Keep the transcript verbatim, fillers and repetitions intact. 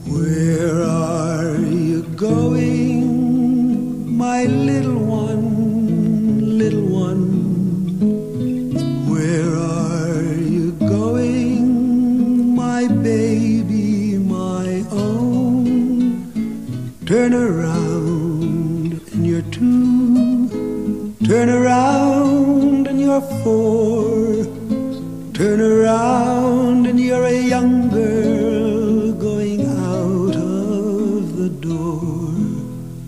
Where are you going, my little one, little one? Where are you going, my baby, my own? Turn around and you're two, turn around and you're four.